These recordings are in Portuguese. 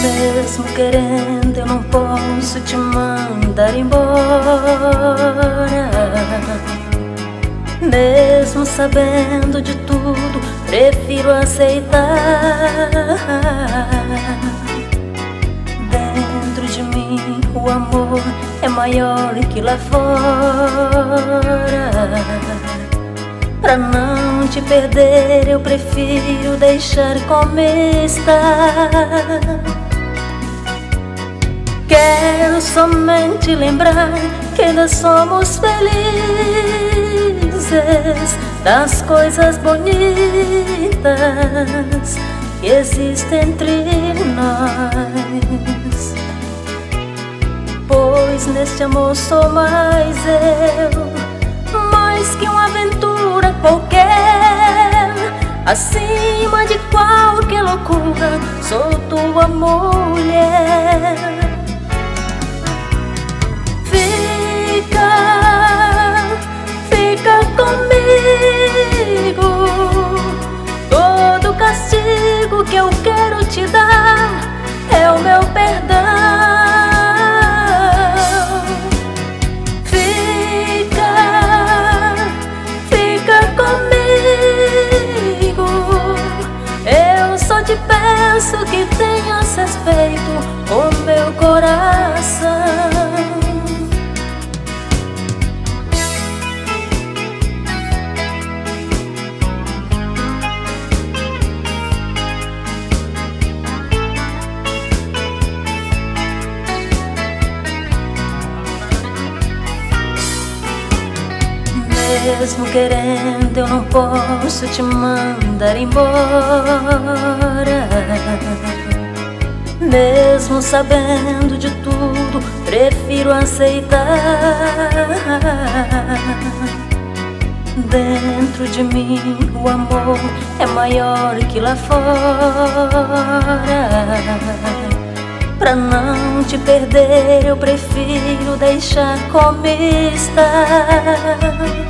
Mesmo querendo, eu não posso te mandar embora. Mesmo sabendo de tudo, prefiro aceitar. Dentro de mim o amor é maior que lá fora. Pra não te perder, eu prefiro deixar como está. Quero somente lembrar que ainda somos felizes, das coisas bonitas que existem entre nós. Pois neste amor sou mais eu, mais que uma aventura qualquer. Acima de qualquer loucura, sou tua mulher. Fica comigo. Todo castigo que eu quero te dar é o meu perdão. Fica comigo. Eu só te peço que tenhas respeito com meu coração. Mesmo querendo, eu não posso te mandar embora. Mesmo sabendo de tudo, prefiro aceitar. Dentro de mim o amor é maior que lá fora. Pra não te perder, eu prefiro deixar como está.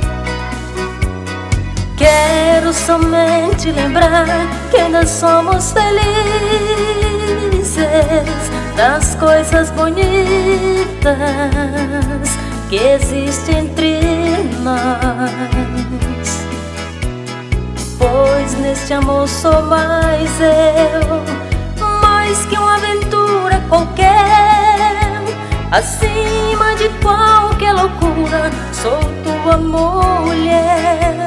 Quero somente lembrar que ainda somos felizes, das coisas bonitas que existem entre nós. Pois neste amor sou mais eu, mais que uma aventura qualquer. Acima de qualquer loucura, sou tua mulher.